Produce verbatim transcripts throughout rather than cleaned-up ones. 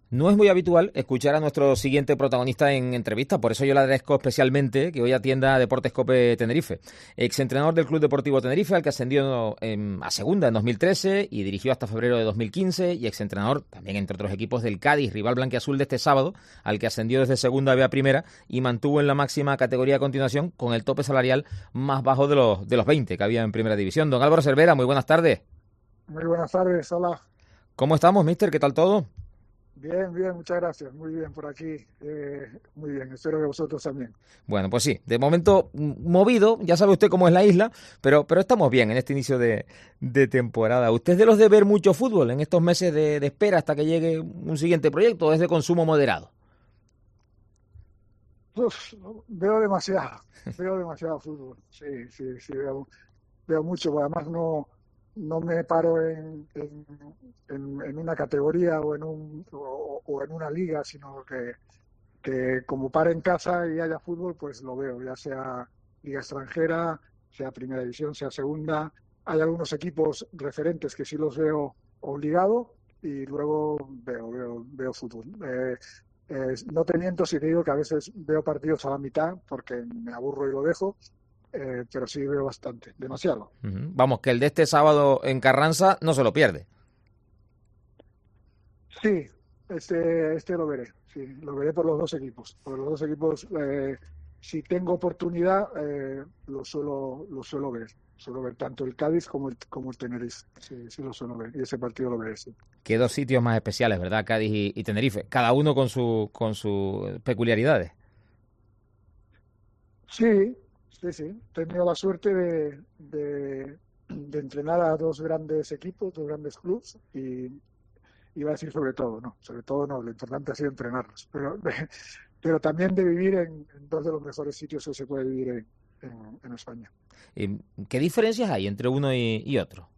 No es muy habitual escuchar a nuestro siguiente protagonista en entrevista, por eso yo le agradezco especialmente que hoy atienda a Deportes Cope Tenerife. Exentrenador del Club Deportivo Tenerife, al que ascendió en, a segunda en dos mil trece y dirigió hasta febrero de dos mil quince, y exentrenador también, entre otros equipos, del Cádiz, rival blanquiazul de este sábado, al que ascendió desde segunda B a primera y mantuvo en la máxima categoría a continuación con el tope salarial más bajo de los, de los veinte que había en primera división. Don Álvaro Cervera, muy buenas tardes. Muy buenas tardes, hola. ¿Cómo estamos, mister? ¿Qué tal todo? Bien, bien, muchas gracias. Muy bien por aquí. Eh, muy bien, espero que vosotros también. Bueno, pues sí, de momento mm, movido, ya sabe usted cómo es la isla, pero, pero estamos bien en este inicio de, de temporada. ¿Usted es de los de ver mucho fútbol en estos meses de, de espera hasta que llegue un siguiente proyecto o es de consumo moderado? Uf, veo demasiado, veo demasiado fútbol. Sí, sí, sí, veo, veo mucho. Porque además no, no me paro en, en, en- en una categoría o en un, o, o en una liga, sino que, que como paro en casa y haya fútbol, pues lo veo, ya sea liga extranjera, sea primera división, sea segunda. Hay algunos equipos referentes que sí los veo obligado y luego veo, veo, veo fútbol. Eh, eh, no te miento si te digo que a veces veo partidos a la mitad porque me aburro y lo dejo, eh, pero sí veo bastante, demasiado. Ujú. Vamos, que el de este sábado en Carranza no se lo pierde. Sí, este, este lo veré, sí, lo veré por los dos equipos. Por los dos equipos, eh, si tengo oportunidad, eh, lo suelo, lo suelo ver. Suelo ver tanto el Cádiz como el, como el Tenerife. Sí, sí lo suelo ver. Y ese partido lo veré, sí. Qué dos sitios más especiales, ¿verdad? Cádiz y, y Tenerife, cada uno con su, con sus peculiaridades. Sí, sí, sí. He tenido la suerte de, de, de entrenar a dos grandes equipos, dos grandes clubes, y iba a decir sobre todo, no, sobre todo no, lo importante ha sido entrenarlos, pero, pero también de vivir en, en dos de los mejores sitios que se puede vivir en, en, en España. ¿Y qué diferencias hay entre uno y, y otro?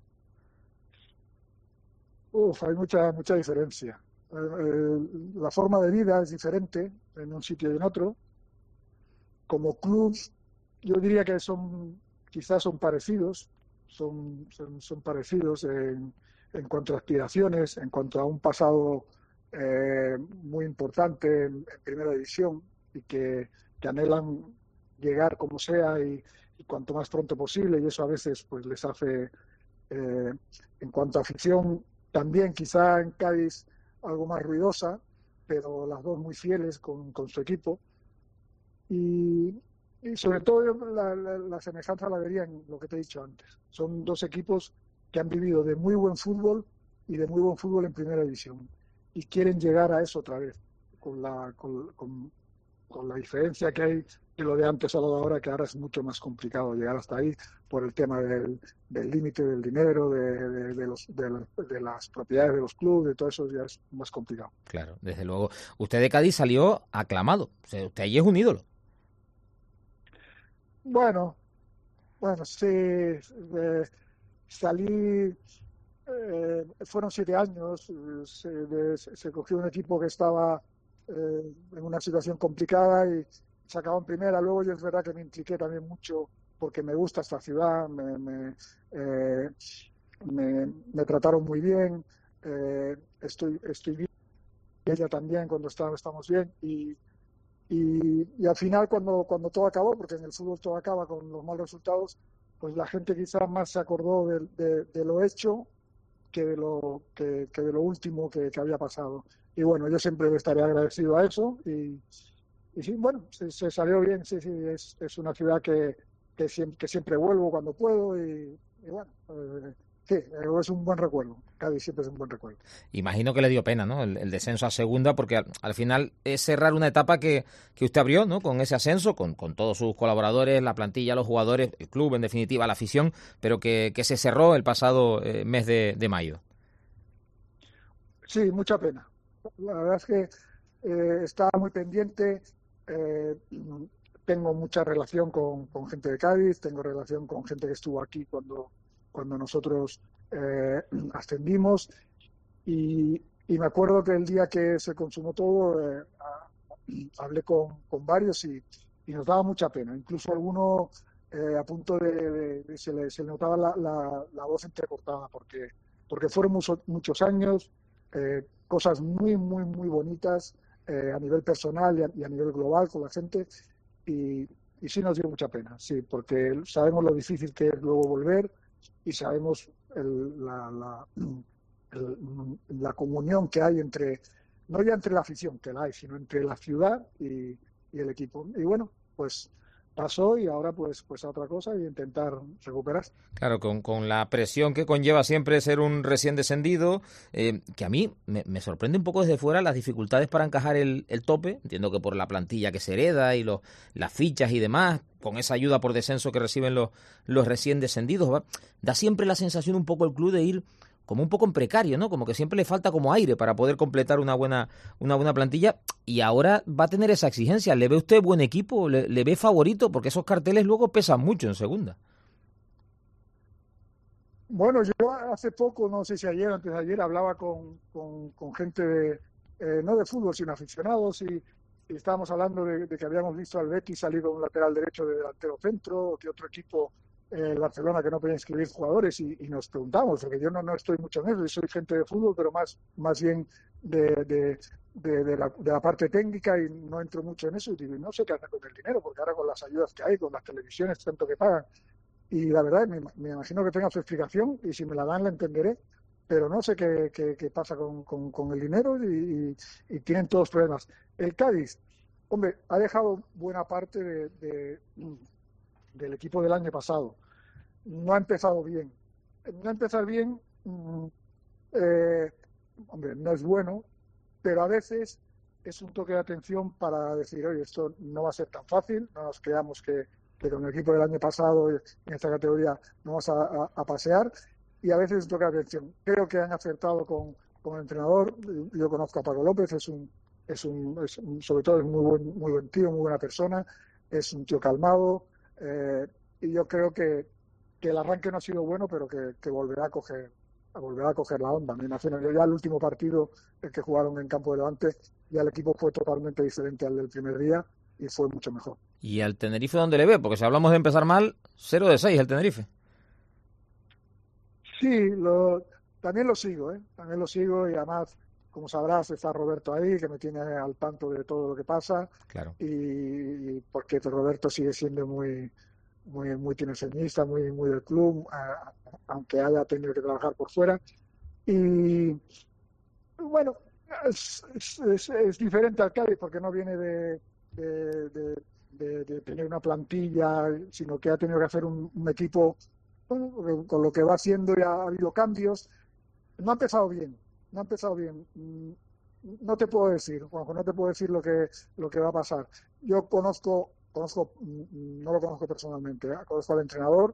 Uf, hay mucha, mucha diferencia. Eh, eh, la forma de vida es diferente en un sitio y en otro. Como club, yo diría que son, quizás son parecidos, son, son, son parecidos en, en cuanto a aspiraciones, en cuanto a un pasado eh, muy importante en, en primera división y que, que anhelan llegar como sea y, y cuanto más pronto posible, y eso a veces pues les hace, eh, en cuanto a afición, también quizá en Cádiz algo más ruidosa, pero las dos muy fieles con, con su equipo. Y, y sobre todo yo la, la, la semejanza la vería en lo que te he dicho antes. Son dos equipos que han vivido de muy buen fútbol y de muy buen fútbol en primera división. Y quieren llegar a eso otra vez, con la, con, con, con la diferencia que hay de lo de antes a lo de ahora, que ahora es mucho más complicado llegar hasta ahí por el tema del del límite del dinero, de, de, de, los, de, la- de las propiedades de los clubes, de todo eso ya es más complicado. Claro, desde luego. Usted de Cádiz salió aclamado. O sea, usted allí es un ídolo. Bueno, bueno, sí, eh, salí. Eh, fueron siete años, eh, se, de- se cogió un equipo que estaba eh, en una situación complicada y se acabó en primera. Luego yo es verdad que me impliqué también mucho porque me gusta esta ciudad, me, me, eh, me, me trataron muy bien, eh, estoy, estoy bien, ella también cuando está, estamos bien y, y, y al final cuando, cuando todo acabó, porque en el fútbol todo acaba con los malos resultados, pues la gente quizás más se acordó de, de, de lo hecho que de lo, que, que de lo último que, que, había pasado. Y bueno, yo siempre estaré agradecido a eso y, y sí, bueno, se, se, salió bien, sí, sí, es, es una ciudad que, que, siempre, que siempre vuelvo cuando puedo y, y bueno, eh, sí, es un buen recuerdo. Cádiz siempre es un buen recuerdo. Imagino que le dio pena, ¿no? El, el descenso a segunda, porque al, al final es cerrar una etapa que, que usted abrió, ¿no? Con ese ascenso, con, con todos sus colaboradores, la plantilla, los jugadores, el club, en definitiva, la afición, pero que, que se cerró el pasado eh, mes de, de mayo. Sí, mucha pena. La verdad es que eh, estaba muy pendiente. eh, Tengo mucha relación con, con gente de Cádiz, tengo relación con gente que estuvo aquí cuando, cuando nosotros eh, ascendimos y, y me acuerdo que el día que se consumó todo, eh, a- hablé con, con varios y, y nos daba mucha pena. Incluso alguno eh, a punto de, de- de- se le, se le notaba la, la- la voz entrecortada porque, porque fueron mucho- muchos años. eh, cosas muy, muy, muy bonitas eh, a nivel personal y a, y a nivel global con la gente, y, y sí nos dio mucha pena, sí, porque sabemos lo difícil que es luego volver y sabemos el, la, la, el, la comunión que hay entre, no ya entre la afición, que la hay, sino entre la ciudad y, y el equipo. Y bueno, pues pasó y ahora pues pues a otra cosa y intentar recuperar. Claro, con, con la presión que conlleva siempre ser un recién descendido, eh, que a mí me, me sorprende un poco desde fuera las dificultades para encajar el, el tope. Entiendo que por la plantilla que se hereda y los, las fichas y demás, con esa ayuda por descenso que reciben los, los recién descendidos, ¿va? Da siempre la sensación un poco el club de ir como un poco en precario, ¿no? Como que siempre le falta como aire para poder completar una buena una buena plantilla, y ahora va a tener esa exigencia. ¿Le ve usted buen equipo? ¿Le, le ve favorito? Porque esos carteles luego pesan mucho en segunda. Bueno, yo hace poco, no sé si ayer, antes de ayer, hablaba con, con, con gente de, eh, no de fútbol, sino aficionados, y, y estábamos hablando de, de que habíamos visto al Betis salir con un lateral derecho de delantero centro, que otro equipo, eh, el Barcelona, que no podía inscribir jugadores, y, y nos preguntamos, porque yo no, no estoy mucho en eso, yo soy gente de fútbol, pero más, más bien de, de, de, de, la, de la parte técnica, y no entro mucho en eso, y digo, no sé qué hacer con el dinero, porque ahora con las ayudas que hay, con las televisiones, tanto que pagan, y la verdad, me, me imagino que tenga su explicación, y si me la dan la entenderé, pero no sé qué, qué, qué pasa con, con, con el dinero, y, y, y tienen todos problemas. El Cádiz, hombre, ha dejado buena parte de, de, del equipo del año pasado. No ha empezado bien. No empezar bien, eh, hombre, no es bueno, pero a veces es un toque de atención para decir, oye, esto no va a ser tan fácil, no nos creamos que, que con el equipo del año pasado en esta categoría no vamos a, a, a pasear, y a veces es un toque de atención. Creo que han acertado con, con el entrenador. Yo conozco a Paco López, es un, es un, es un sobre todo es muy buen, muy buen tío, muy buena persona, es un tío calmado, eh, y yo creo que, que el arranque no ha sido bueno, pero que, que volverá a coger a volver a coger la onda. Me imagino que ya el último partido, el que jugaron en campo de Levante, ya el equipo fue totalmente diferente al del primer día y fue mucho mejor. ¿Y al Tenerife dónde le ve? Porque si hablamos de empezar mal, cero de seis el Tenerife. Sí, lo, también lo sigo, ¿eh? También lo sigo, y además, como sabrás, está Roberto ahí, que me tiene al tanto de todo lo que pasa, Claro. y, y porque Roberto sigue siendo muy muy muy tinerfeñista, muy muy del club, a, aunque haya tenido que trabajar por fuera. Y bueno, es, es, es, es diferente al Cádiz, porque no viene de, de, de, de, de tener una plantilla, sino que ha tenido que hacer un, un equipo, bueno, con lo que va haciendo ya ha habido cambios. No ha empezado bien, no ha empezado bien. No te puedo decir, Juanjo, no te puedo decir lo que, lo que va a pasar. Yo conozco, conozco, no lo conozco personalmente, ¿eh? Conozco al entrenador.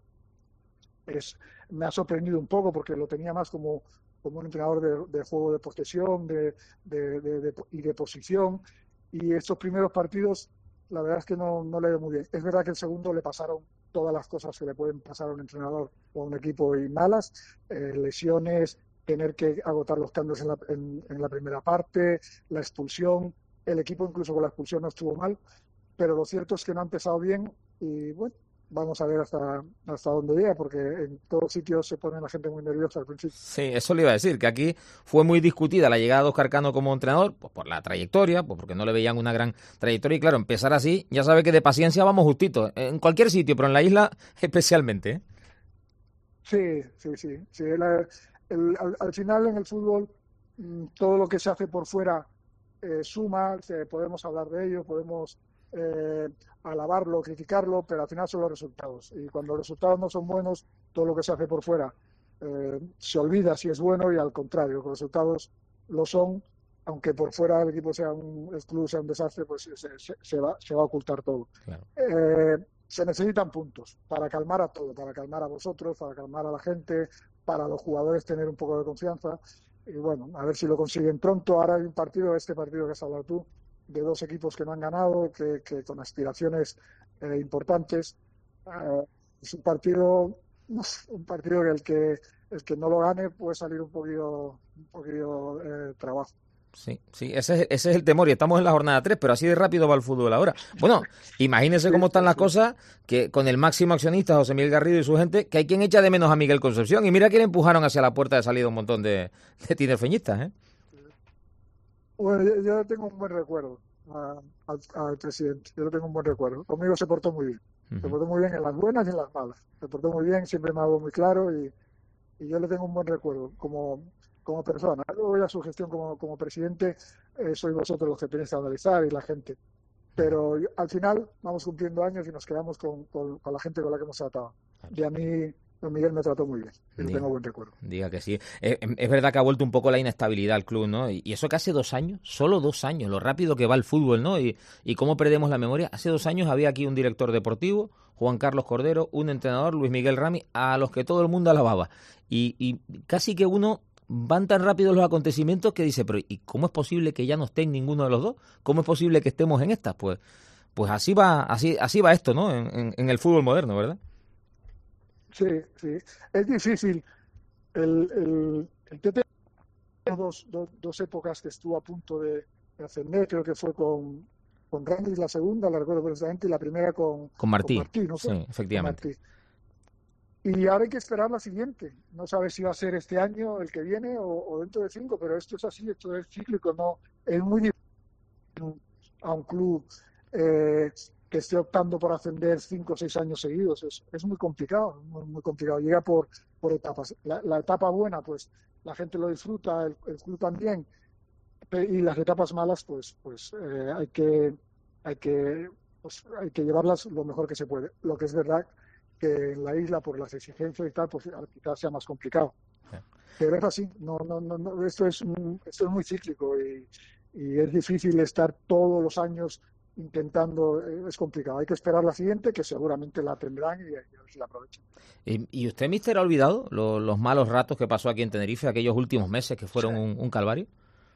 Es, me ha sorprendido un poco porque lo tenía más como, como un entrenador de, de juego de posesión de, de, de, de, y de posición. Y estos primeros partidos, la verdad es que no, no le veo muy bien. Es verdad que el segundo le pasaron todas las cosas que le pueden pasar a un entrenador o a un equipo, y malas, eh, lesiones, tener que agotar los cambios en la, en, en la primera parte, la expulsión. El equipo incluso con la expulsión no estuvo mal, pero lo cierto es que no ha empezado bien, y bueno, vamos a ver hasta, hasta dónde llega, porque en todos sitios se pone la gente muy nerviosa al principio. Sí, eso le iba a decir, que aquí fue muy discutida la llegada de Óscar Cano como entrenador, pues por la trayectoria, pues porque no le veían una gran trayectoria, y claro, empezar así, ya sabe que de paciencia vamos justito, en cualquier sitio, pero en la isla especialmente, ¿eh? Sí, sí, sí. sí la, el, al, al final en el fútbol, todo lo que se hace por fuera eh, suma, se, podemos hablar de ello, podemos eh, alabarlo, criticarlo, pero al final son los resultados. Y cuando los resultados no son buenos, todo lo que se hace por fuera eh, se olvida si es bueno, y al contrario, los resultados lo son, aunque por fuera el equipo sea un, el club sea un desastre, pues se, se, se, va, se va a ocultar todo. Claro. Eh, se necesitan puntos para calmar a todo, para calmar a vosotros, para calmar a la gente, para los jugadores tener un poco de confianza. Y bueno, a ver si lo consiguen pronto. Ahora hay un partido, este partido que has hablado tú, de dos equipos que no han ganado, que, que con aspiraciones eh, importantes. Uh, es un partido, un partido que el que el que no lo gane puede salir un poquito, un poquito eh, trabajo. Sí, sí, ese es, ese es el temor, y estamos en la jornada tres, pero así de rápido va el fútbol ahora. Bueno, imagínense cómo están las cosas, que con el máximo accionista, José Miguel Garrido y su gente, que hay quien echa de menos a Miguel Concepción, y mira que le empujaron hacia la puerta de salida un montón de, de tinerfeñistas, ¿eh? Bueno, yo, yo tengo un buen recuerdo a- al, al presidente, yo le tengo un buen recuerdo. Conmigo se portó muy bien, se Ujú. portó muy bien en las buenas y en las malas. Se portó muy bien, siempre me habló muy claro y, y yo le tengo un buen recuerdo como, como persona. Luego ya su gestión como, como presidente, eh, sois vosotros los que tenéis que analizar y la gente. Pero yo- al final vamos cumpliendo años y nos quedamos con, con- con la gente con la que hemos tratado. Y a mí, don Miguel me trató muy bien y le Diga, tengo buen recuerdo. diga que sí. Es, es verdad que ha vuelto un poco la inestabilidad al club, ¿no? Y, y eso que hace dos años, solo dos años, lo rápido que va el fútbol, ¿no? Y, y cómo perdemos la memoria. Hace dos años había aquí un director deportivo, Juan Carlos Cordero, un entrenador, Luis Miguel Rami, a los que todo el mundo alababa. Y, y casi que uno van tan rápido los acontecimientos que dice, pero ¿y cómo es posible que ya no estén ninguno de los dos? ¿Cómo es posible que estemos en estas? Pues, pues así va, así, así va esto, ¿no? En, en, en el fútbol moderno, ¿verdad? Sí, sí. Es difícil. El, el, el T T dos, dos, dos épocas que estuvo a punto de, de ascender, creo que fue con, con Rangers la segunda, la recuerdo perfectamente, y la primera con, Con con Martí, Martí, ¿no sí, fue? Con efectivamente. Martí. Y ahora hay que esperar la siguiente. No sabes si va a ser este año, el que viene, o, o dentro de cinco, pero esto es así, esto es cíclico, no es muy difícil a un club eh, que esté optando por ascender cinco o seis años seguidos. Es, es muy complicado, muy, muy complicado. Llega por, por etapas. La, la etapa buena, pues la gente lo disfruta, el, el club también, y las etapas malas, pues, pues eh, hay que, hay que, pues, hay que llevarlas lo mejor que se puede. Lo que es verdad que en la isla, por las exigencias y tal, pues quizás sea más complicado. Pero es así, no, no, no, no, esto es, un- esto es muy cíclico y, y es difícil estar todos los años intentando, eh, es complicado. Hay que esperar la siguiente, que seguramente la tendrán y, y a ver si la aprovechan. ¿Y, y usted, mister, ha olvidado lo- los malos ratos que pasó aquí en Tenerife, aquellos últimos meses que fueron un, un calvario?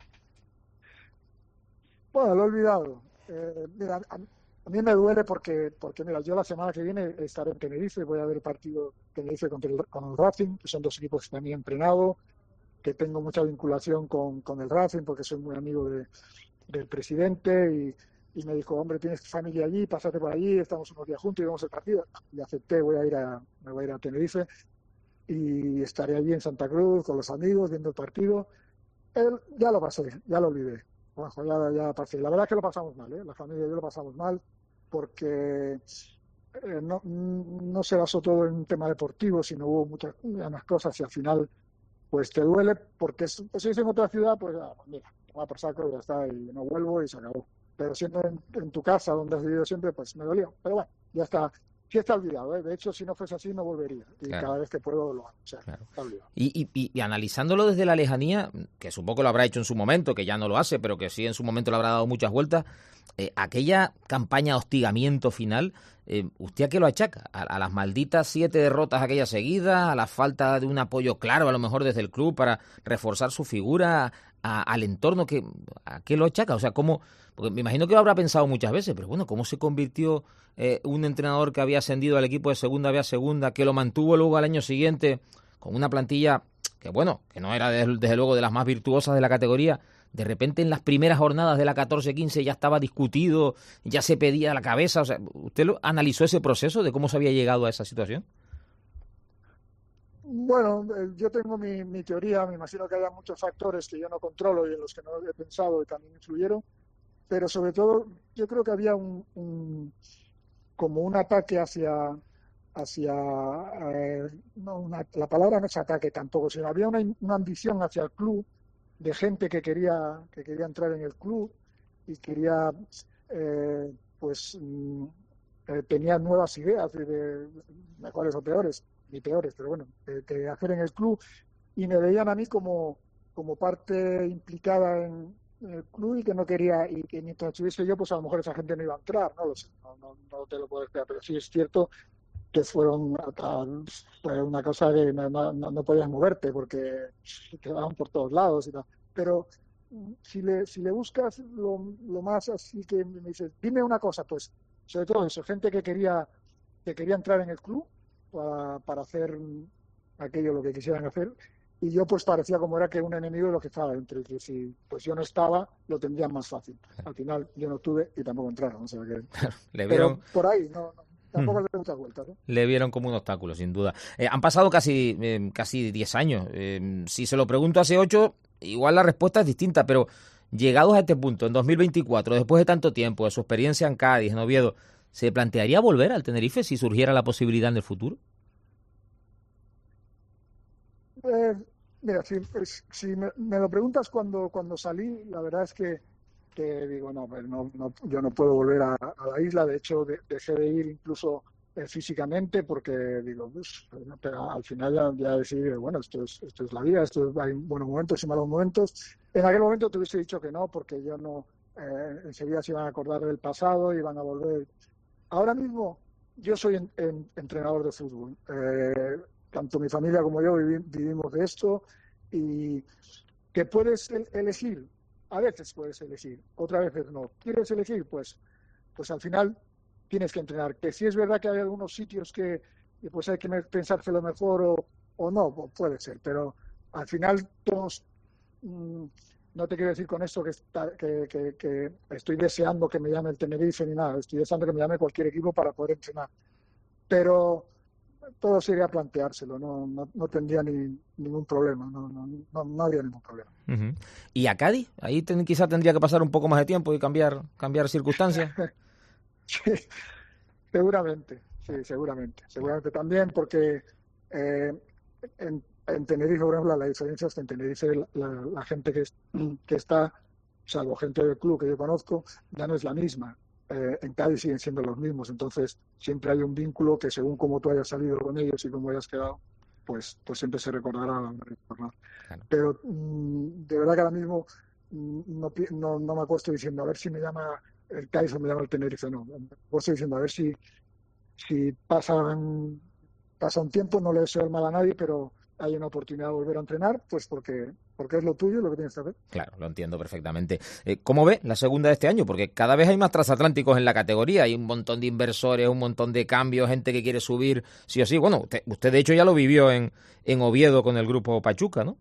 Bueno, lo he olvidado. Eh, mira, a, a mí me duele porque, porque, mira, yo la semana que viene estaré en Tenerife, voy a ver el partido Tenerife contra el, con el Racing, que son dos equipos que también he entrenado, que tengo mucha vinculación con, con el Racing porque soy muy amigo de, del presidente y, y me dijo, hombre, tienes familia allí, pásate por allí, estamos unos días juntos y vemos el partido. Y acepté, voy a ir a, me voy a ir a Tenerife y estaré allí en Santa Cruz con los amigos viendo el partido. Él, ya lo pasé, ya lo olvidé. Juanjo, ya, ya pasé. La verdad es que lo pasamos mal, ¿eh? La familia y yo lo pasamos mal porque eh, no, no se basó todo en un tema deportivo, sino hubo muchas más cosas y al final pues te duele porque es, pues, si es en otra ciudad, pues ah, pues mira, va por saco y ya está, y no vuelvo y se acabó. Pero siendo en, en tu casa, donde has vivido siempre, pues me dolió. Pero bueno, ya está, sí está olvidado, ¿eh? De hecho, si no fuese así, no volvería. Y Claro, cada vez que puedo lo hago. O sea, claro. está olvidado. Y, y, y, y analizándolo desde la lejanía, que supongo que lo habrá hecho en su momento, que ya no lo hace, pero que sí en su momento le habrá dado muchas vueltas, eh, aquella campaña de hostigamiento final, eh, ¿usted a qué lo achaca? ¿A, a las malditas siete derrotas aquellas seguidas? ¿A la falta de un apoyo claro, a lo mejor desde el club, para reforzar su figura? A, al entorno? Que, ¿a qué lo achaca? O sea, ¿cómo? Porque me imagino que lo habrá pensado muchas veces, pero bueno, ¿cómo se convirtió eh, un entrenador que había ascendido al equipo de segunda B a segunda, que lo mantuvo luego al año siguiente con una plantilla que, bueno, que no era desde, desde luego de las más virtuosas de la categoría? De repente en las primeras jornadas de la catorce quince ya estaba discutido, ya se pedía la cabeza. O sea, ¿usted lo, analizó ese proceso de cómo se había llegado a esa situación? Bueno, eh, yo tengo mi, mi teoría, me imagino que haya muchos factores que yo no controlo y en los que no he pensado y también influyeron, pero sobre todo yo creo que había un, un como un ataque hacia, hacia eh, no, una, la palabra no es ataque tampoco, sino había una, una ambición hacia el club de gente que quería, que quería entrar en el club y quería, eh, pues, mm, eh, tenía nuevas ideas de, de mejores o peores, ni peores, pero bueno, de, de hacer en el club y me veían a mí como, como parte implicada en, en el club y que no quería, y que mientras estuviese yo, pues a lo mejor esa gente no iba a entrar, no lo sé, no, no, no te lo puedo explicar, pero sí es cierto que fueron a, fue una cosa de no, no, no podías moverte porque te daban por todos lados y tal. Pero si le, si le buscas lo, lo más así que me dices, dime una cosa, pues sobre todo eso, gente que quería, que quería entrar en el club para, para hacer aquello lo que quisieran hacer. Y yo pues parecía como era que un enemigo de lo que estaba dentro, y que si pues yo no estaba, lo tendrían más fácil. Al final yo no tuve y tampoco entraron, o sea que... Le vieron, Pero por ahí, no, no tampoco le doy muchas vueltas, ¿no? le vieron como un obstáculo, sin duda. Eh, han pasado casi eh, casi diez años. Eh, si se lo pregunto hace ocho, igual la respuesta es distinta, pero llegados a este punto, en dos mil veinticuatro, después de tanto tiempo, de su experiencia en Cádiz, en Oviedo, ¿se plantearía volver al Tenerife si surgiera la posibilidad en el futuro? Eh, mira, si, pues, si me, me lo preguntas cuando, cuando salí, la verdad es que, que digo, no, pues, no, no, yo no puedo volver a, a la isla. De hecho, de, dejé de ir incluso eh, físicamente porque digo, pues, pero al final ya, ya decidí, bueno, esto es, esto es la vida, esto es, hay buenos momentos y malos momentos. En aquel momento te hubiese dicho que no, porque yo no, eh, enseguida se iban a acordar del pasado y van a volver. Ahora mismo yo soy en, en, entrenador de fútbol. Eh, tanto mi familia como yo vivi, vivimos de esto y que puedes el, elegir, a veces puedes elegir, otras veces no. ¿Quieres elegir? Pues, pues al final tienes que entrenar. Que si es verdad que hay algunos sitios que, que pues hay que pensárselo mejor o, o no, pues puede ser, pero al final todos... Mmm, no te quiero decir con esto que, está, que, que, que estoy deseando que me llame el Tenerife ni nada, estoy deseando que me llame cualquier equipo para poder entrenar. Pero todo sería planteárselo, no, no, no tendría ni, ningún problema, no, no, no, no habría ningún problema. Uh-huh. ¿Y a Cádiz? Ahí ten, quizá tendría que pasar un poco más de tiempo y cambiar, cambiar circunstancias. Sí, seguramente, sí, seguramente. Seguramente también porque eh, en, en Tenerife, por ejemplo, la diferencia es que en Tenerife la, la, la gente que, es, que está, salvo gente del club que yo conozco, ya no es la misma. Eh, en Cádiz siguen siendo los mismos, entonces siempre hay un vínculo que según cómo tú hayas salido con ellos y cómo hayas quedado, pues, pues siempre se recordará. Claro. Pero mmm, de verdad que ahora mismo mmm, no, no, no me acuesto diciendo a ver si me llama el Cádiz o me llama el Tenerife, no. Me acuesto diciendo a ver si, si pasan, pasa un tiempo, no le deseo el mal a nadie, pero hay una oportunidad de volver a entrenar, pues porque, porque es lo tuyo, lo que tienes que hacer. Claro, lo entiendo perfectamente. Eh, ¿Cómo ve la segunda de este año? Porque cada vez hay más transatlánticos en la categoría, hay un montón de inversores, un montón de cambios, gente que quiere subir, sí o sí. Bueno, usted, usted de hecho ya lo vivió en, en Oviedo con el grupo Pachuca, ¿no?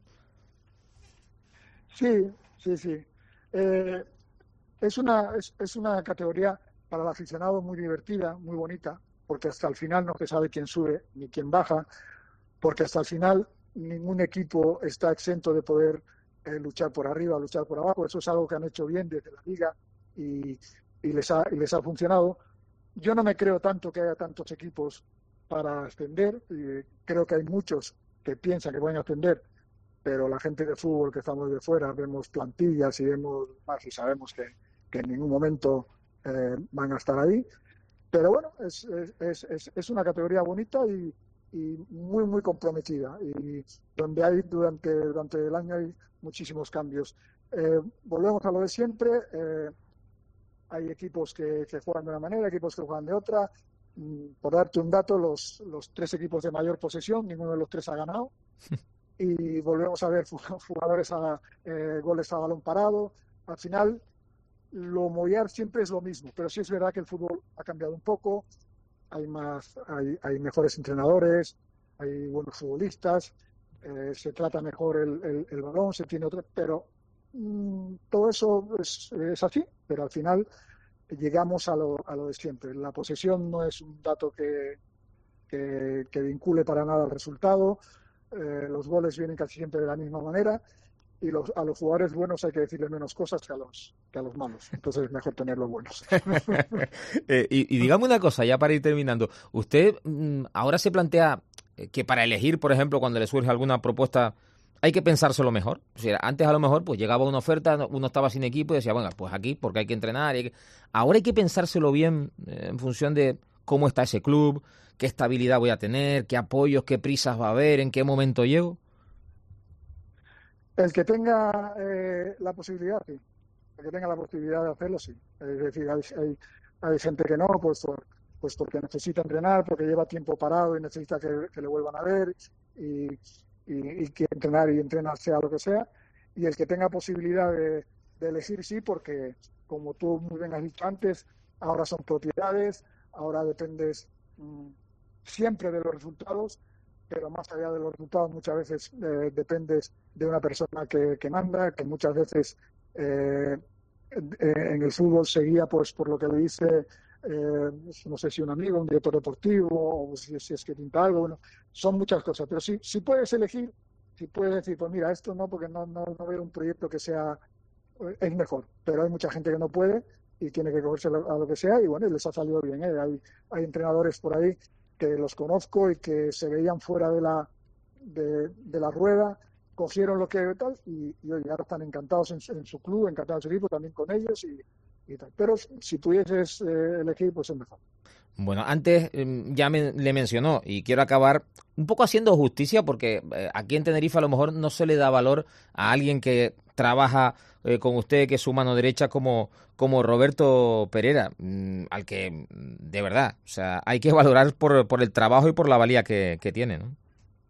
Sí, sí, sí. Eh, es, una, es, es una categoría para el aficionado muy divertida, muy bonita, porque hasta el final no se sabe quién sube ni quién baja, porque hasta el final ningún equipo está exento de poder eh, luchar por arriba, luchar por abajo. Eso es algo que han hecho bien desde la liga y, y, les ha, y les ha funcionado. Yo no me creo tanto que haya tantos equipos para ascender. Y creo que hay muchos que piensan que pueden ascender, pero la gente de fútbol que estamos de fuera vemos plantillas y vemos más y sabemos que, que en ningún momento eh, van a estar ahí. Pero bueno, es, es, es, es una categoría bonita y, y muy, muy comprometida, y donde hay durante, durante el año hay muchísimos cambios. Eh, volvemos a lo de siempre, eh, hay equipos que, que juegan de una manera, equipos que juegan de otra. Por darte un dato, los, los tres equipos de mayor posesión, ninguno de los tres ha ganado. Y volvemos a ver jugadores a eh, goles a balón parado. Al final, lo mollar siempre es lo mismo, pero sí es verdad que el fútbol ha cambiado un poco, hay más, hay, hay mejores entrenadores, hay buenos futbolistas, eh, se trata mejor el, el, el balón, se tiene otro, pero mmm, todo eso es, es así, pero al final llegamos a lo, a lo de siempre. La posesión no es un dato que, que, que vincule para nada al resultado. Eh, los goles vienen casi siempre de la misma manera y los, a los jugadores buenos hay que decirles menos cosas que a los, que a los malos. Entonces es mejor tenerlos buenos. eh, y, y dígame una cosa, ya para ir terminando. ¿Usted mmm, ahora se plantea que para elegir, por ejemplo, cuando le surge alguna propuesta, hay que pensárselo mejor? O sea, antes a lo mejor pues llegaba una oferta, uno estaba sin equipo y decía, bueno, pues aquí porque hay que entrenar. Y hay que... Ahora hay que pensárselo bien eh, en función de cómo está ese club, qué estabilidad voy a tener, qué apoyos, qué prisas va a haber, en qué momento llego. El que tenga eh, la posibilidad, sí. El que tenga la posibilidad de hacerlo, sí. Es decir, hay, hay, hay gente que no, pues, por, pues porque necesita entrenar, porque lleva tiempo parado y necesita que, que le vuelvan a ver y, y, y quiere entrenar y entrenar sea lo que sea. Y el que tenga posibilidad de, de elegir, sí, porque como tú muy bien has dicho antes, ahora son propiedades, ahora dependes mmm, siempre de los resultados, pero más allá de los resultados muchas veces eh, dependes de una persona que, que manda, que muchas veces eh, en el fútbol se guía pues, por lo que le dice, eh, no sé si un amigo, un director deportivo, o si, si es que pinta algo, bueno, son muchas cosas, pero si, si puedes elegir, si puedes decir, pues mira, esto no, porque no, no, no veo un proyecto que sea es mejor, pero hay mucha gente que no puede y tiene que cogerse a lo que sea, y bueno, les ha salido bien, ¿eh? Hay, hay entrenadores por ahí que los conozco y que se veían fuera de la, de, de la rueda, cogieron lo que tal, y, y oye, ahora están encantados en, en su club, encantados en su equipo, también con ellos y, y tal. Pero si pudieses eh, elegir, pues es mejor. Bueno, antes eh, ya me, le mencionó, y quiero acabar un poco haciendo justicia, porque eh, aquí en Tenerife a lo mejor no se le da valor a alguien que trabaja eh, con usted, que es su mano derecha, como, como Roberto Perera, mmm, al que, de verdad, o sea, hay que valorar por, por el trabajo y por la valía que, que tiene, ¿no?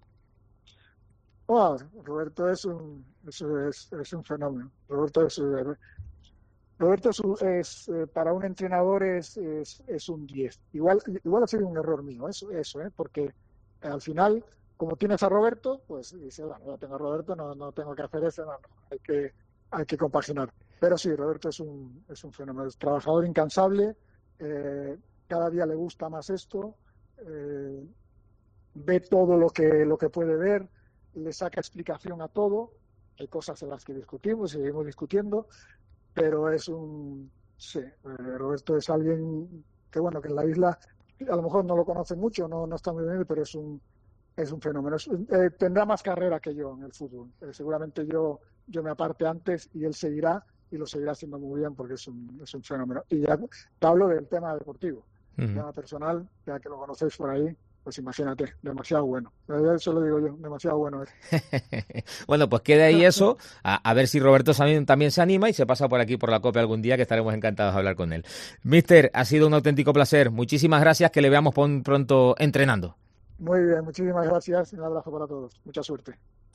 Oh, Roberto es un, es, es, es un fenómeno. Roberto es... Roberto es, es eh, para un entrenador es, es, es un diez. Igual, igual ha sido un error mío, eso, eso ¿eh? Porque al final, como tienes a Roberto, pues dices, bueno, ya tengo a Roberto, no, no tengo que hacer eso, no, no, hay que, hay que compaginar. Pero sí, Roberto es un, es un fenómeno, es trabajador incansable, eh, cada día le gusta más esto, eh, ve todo lo que, lo que puede ver, le saca explicación a todo, hay cosas en las que discutimos, seguimos discutiendo, pero es un, sí, eh, Roberto es alguien que, bueno, que en la isla a lo mejor no lo conocen mucho, no, no está muy bien, pero es un, es un fenómeno. Es, eh, tendrá más carrera que yo en el fútbol. Eh, seguramente yo, yo me aparte antes y él seguirá, y lo seguirá haciendo muy bien porque es un, es un fenómeno. Y ya te hablo del tema deportivo, uh-huh. El tema personal, ya que lo conocéis por ahí. Pues imagínate, demasiado bueno. Eso lo digo yo, demasiado bueno. Bueno, pues queda ahí eso, a, a ver si Roberto también, también se anima y se pasa por aquí por la COPE algún día, que estaremos encantados de hablar con él. Mister, ha sido un auténtico placer. Muchísimas gracias, que le veamos pronto entrenando. Muy bien, muchísimas gracias. Un abrazo para todos. Mucha suerte.